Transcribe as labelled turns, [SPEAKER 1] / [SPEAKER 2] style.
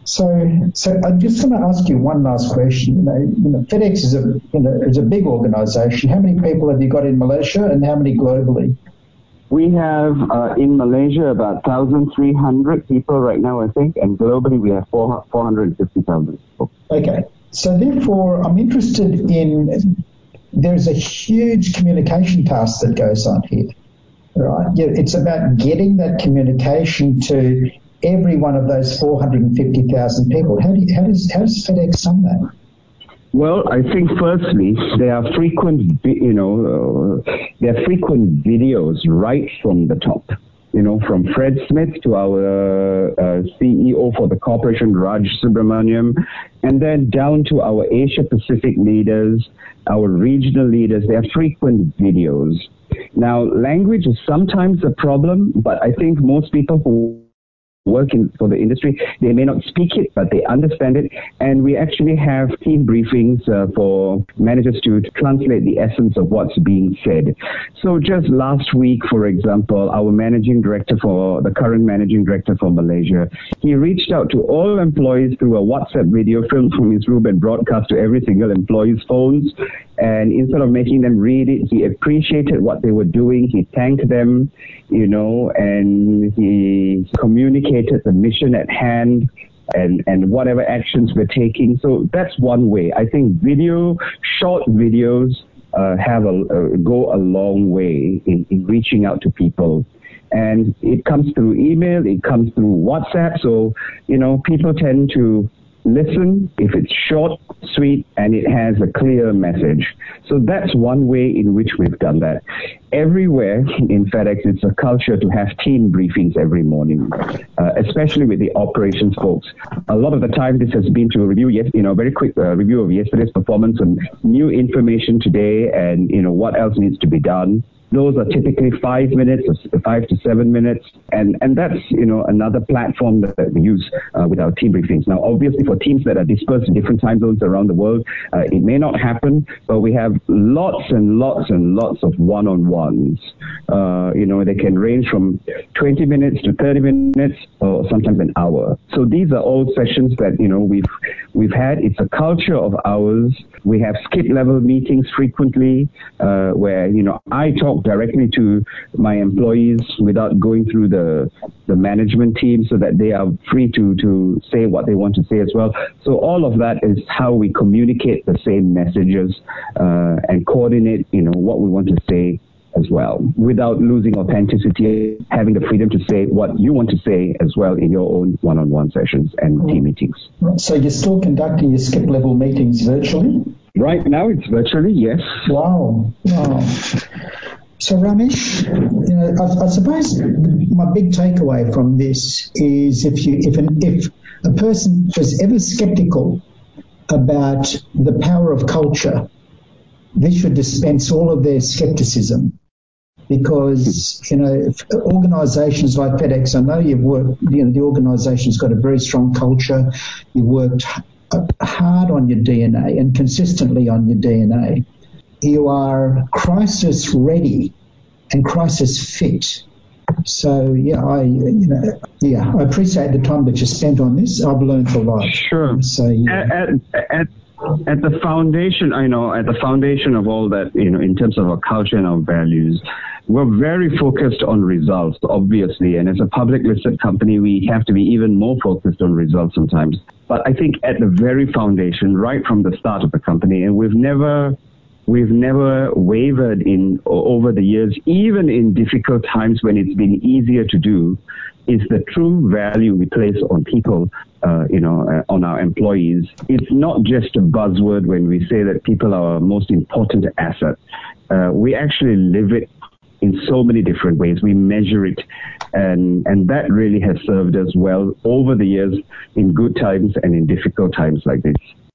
[SPEAKER 1] So I just want to ask you one last question. FedEx is a big organisation. How many people have you got in Malaysia, and how many globally?
[SPEAKER 2] We have in Malaysia about 1,300 people right now, I think, and globally we have 450,000 people.
[SPEAKER 1] Okay. So therefore, I'm interested in, there's a huge communication task that goes on here, right? It's about getting that communication to every one of those 450,000 people. How does FedEx done that?
[SPEAKER 2] Well, I think firstly there are frequent videos right from the top. From Fred Smith to our CEO for the corporation, Raj Subramaniam, and then down to our Asia Pacific leaders, our regional leaders. There are frequent videos. Now, language is sometimes a problem, but I think most people who work for the industry, they may not speak it, but they understand it. And we actually have team briefings for managers to translate the essence of what's being said. So just last week, for example, our the current managing director for Malaysia, he reached out to all employees through a WhatsApp video filmed from his room and broadcast to every single employee's phones. And instead of making them read it, he appreciated what they were doing. He thanked them, and he communicated the mission at hand and whatever actions we're taking. So that's one way. I think short videos go a long way in reaching out to people. And it comes through email, it comes through WhatsApp. So, people tend to listen if it's short, sweet, and it has a clear message. So that's one way in which we've done that. Everywhere in FedEx, it's a culture to have team briefings every morning, especially with the operations folks. A lot of the time, this has been to review, very quick review of yesterday's performance and new information today, and what else needs to be done. Those are typically 5 minutes, 5 to 7 minutes, and that's another platform that we use with our team briefings. Now, obviously, for teams that are dispersed in different time zones around the world, it may not happen, but we have lots and lots and lots of one-on-ones. They can range from 20 minutes to 30 minutes, or sometimes an hour. So these are all sessions that we've had. It's a culture of ours. We have skip-level meetings frequently, where I talk directly to my employees without going through the management team, so that they are free to say what they want to say as well. So all of that is how we communicate the same messages and coordinate what we want to say as well, without losing authenticity, having the freedom to say what you want to say as well in your own one-on-one sessions and team meetings.
[SPEAKER 1] So you're still conducting your skip-level meetings virtually?
[SPEAKER 2] Right now it's virtually, yes.
[SPEAKER 1] Wow. So Ramesh, I suppose my big takeaway from this is if a person was ever skeptical about the power of culture, this should dispense all of their skepticism, because organisations like FedEx, I know you've worked. The organisation's got a very strong culture. You worked hard on your DNA and consistently on your DNA. You are crisis ready and crisis fit. So I appreciate the time that you spent on this. I've learned a lot.
[SPEAKER 2] Sure.
[SPEAKER 1] So
[SPEAKER 2] at the foundation, at the foundation of all that, in terms of our culture and our values, we're very focused on results, obviously. And as a public listed company, we have to be even more focused on results sometimes. But I think at the very foundation, right from the start of the company, and we've never wavered over the years, even in difficult times when it's been easier to do, is the true value we place on people, on our employees. It's not just a buzzword when we say that people are our most important asset. We actually live it in so many different ways. We measure it, and that really has served us well over the years, in good times and in difficult times like this.